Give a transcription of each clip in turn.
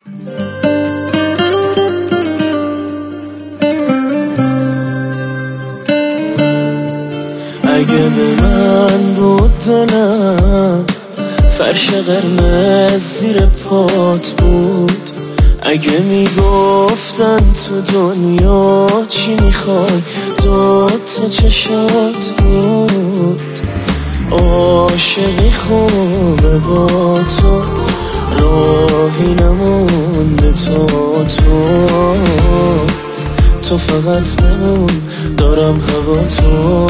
اگه به من بود دلم فرش قرمز زیر پات بود، اگه میگفتن تو دنیا چی میخوای دوتا چشات بود. عاشقی خوبه با تو، راهی نمونده تو فقط بمون، دارم هوا تو.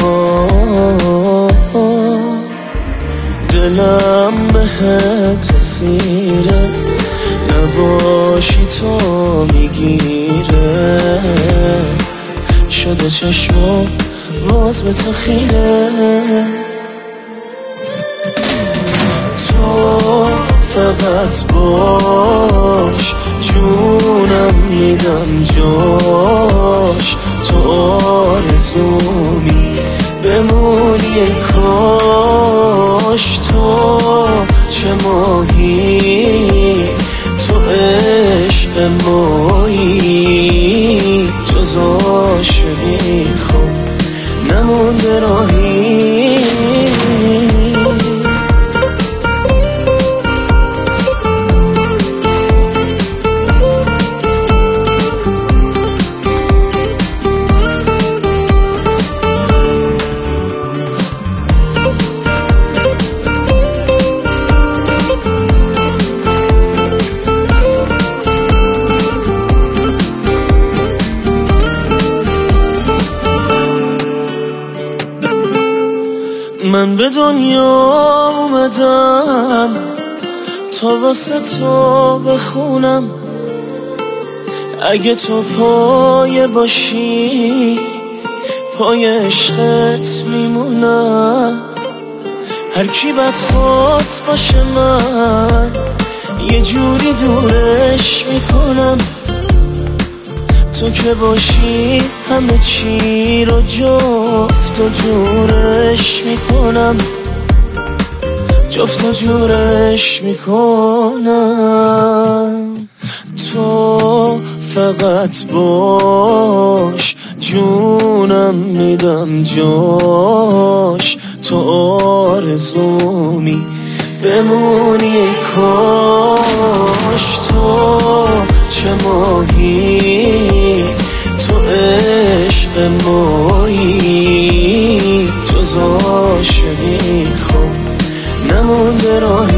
دلم بهت اسیره، نباشی تو میگیره، شده چشمم باز به تو خیره. تو فقط باش، جونم میدم جاش، تو آرزومی بمونی ای کاش. تو چه ماهی، تو عشق مایی، جز عاشقی خب نمونده راهی. من به دنیا اومدم تا واسه تو بخونم، اگه تو پایه باشی پای عشقت میمونم. هر کی بدخواد باشه من یه جوری دورش میکنم، تو که باشی همه چی رو جفت و جورش میکنم، جفت و جورش میکنم. تو فقط باش، جونم میدم جاش، تو آرزومی بمونی ای کاش. تو چه ماهی، تو عشق مایی، جز عاشقی خب نمونده راهی.